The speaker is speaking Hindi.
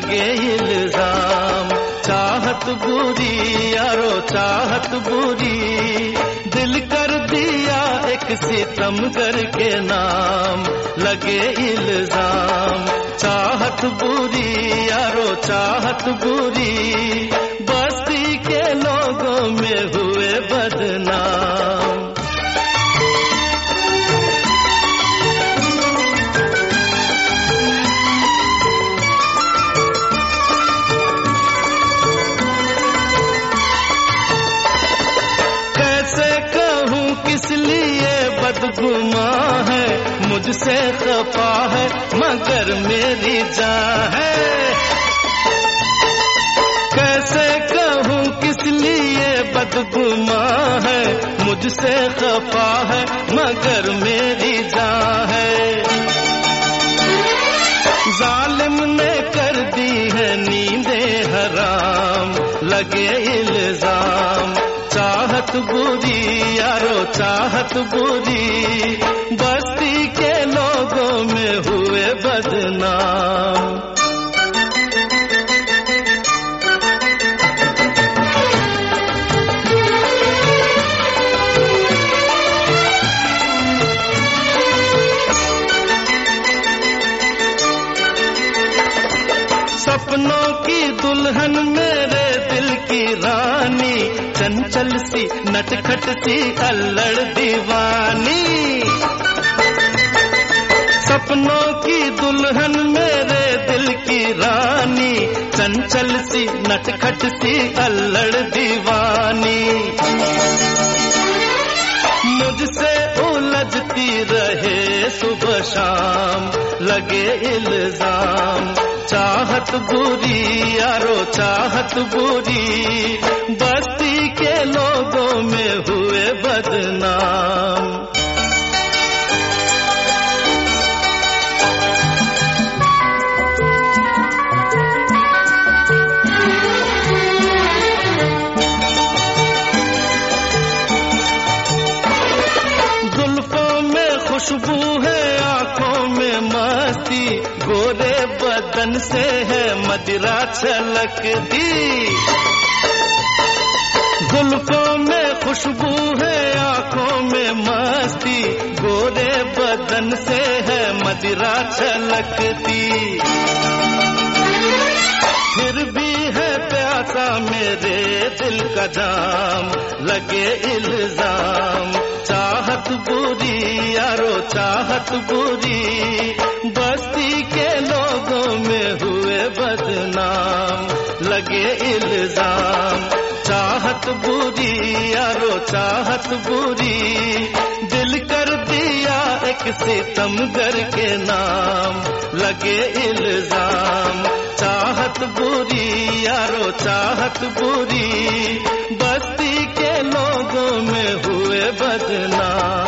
लगे इल्जाम। चाहत बुरी यारो चाहत बुरी, दिल कर दिया एक सितमगर के नाम, लगे इल्जाम। चाहत बुरी यारो चाहत बुरी, बस्ती के लोगों में हुए बदनाम। बदगुमा है मुझसे खफा है मगर मेरी जान है। कैसे कहूँ किस लिए बदगुमा है मुझसे खफा है मगर मेरी जान है। जालिम ने कर दी है नींदें हराम, लगे इल्जाम। चाहत बुरी यारो चाहत बुरी, बस्ती के लोगों में हुए बदनाम। सपनों की दुल्हन मेरे दिल की रानी, चंचल सी नटखट सी अल्लड़ दीवानी। सपनों की दुल्हन मेरे दिल की रानी, चंचल सी नटखट सी अल्लड़ दीवानी। मुझसे उलझती रहे सुबह शाम, लगे इल्जाम। चाहत बुरी यारो चाहत बुरी, बस्ती के लोगों में हुए बदनाम। जुल्फों में खुशबू है आंखों में मस्ती, गोरे बदन से है मदिरा छलकती। जुल्फों में खुशबू है आंखों में मस्ती, गोरे बदन से है मदिरा छलकती। फिर भी है प्यासा मेरे दिल का जाम, लगे इल्जाम। चाहत बुरी यारो चाहत बुरी, बस्ती के लोगों में हुए बदनाम, लगे इल्जाम। चाहत बुरी यारो चाहत बुरी, दिल कर दिया एक सितमगर के नाम, लगे इल्जाम। चाहत बुरी यारो चाहत बुरी, बस्ती के लोगों में हुए बदनाम।